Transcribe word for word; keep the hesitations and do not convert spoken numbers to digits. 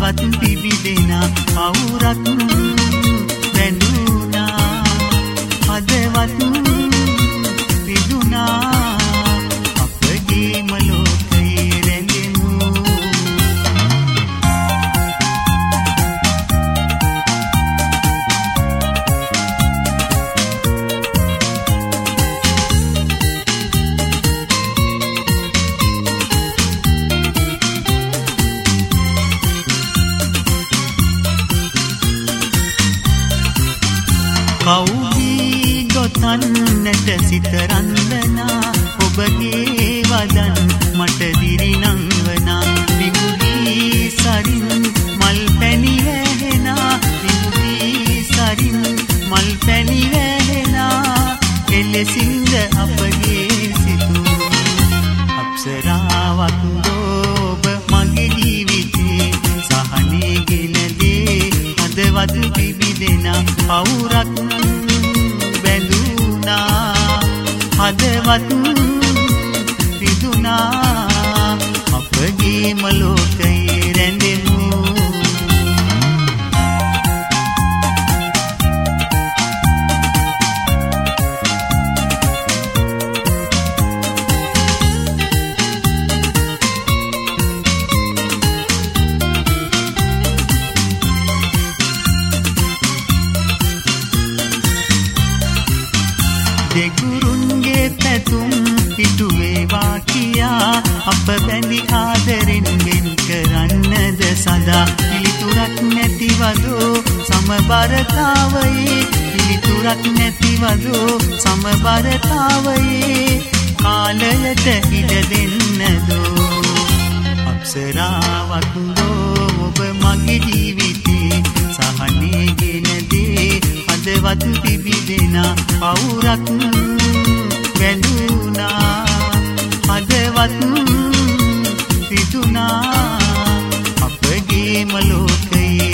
හදවත් පිබිදෙන පවුරක් වැඳුනා හදවත් පිදුනා අපගේම ලෝකයේ රැඳෙමු කවුහි ගොතන්නට සිත රන්දනා ඔබගේ වදන් මට දිරිනංවනා විගුහි සරින් මල් පැණි වැහෙනා විගුහි සරින් මල් පැණි වැහෙනා එලෙසින්ද අපගේ සිතු අප්සරාවක් ඔබ මගේ ජීවිතේ සහනේ ගෙනදේ හදවත් පිබිදෙන පවුරක් හදවත් පිදුනා අපගේම ලෝකයේ රැඳෙමු දෙගුරුන්ගේ පැතුම් පිටුවේවා කියා අප බැඳි ආදරෙන් වෙන් කරන්නද සදා පිළිතුරක් නැතිවදෝ සමබරතාවයේ පිළිතුරක් නැතිවදෝ සමබරතාවයේ කාලයට ඉඩ දෙන්නදෝ අප්සරාවක් දෝ ඔබ මගේ ජීවිතේ සහනේ ගෙනදේ හදවත් පිබිදෙන පවුරක් වැඳුනා හදවත් පිදුනා අපගේම ලෝකයේ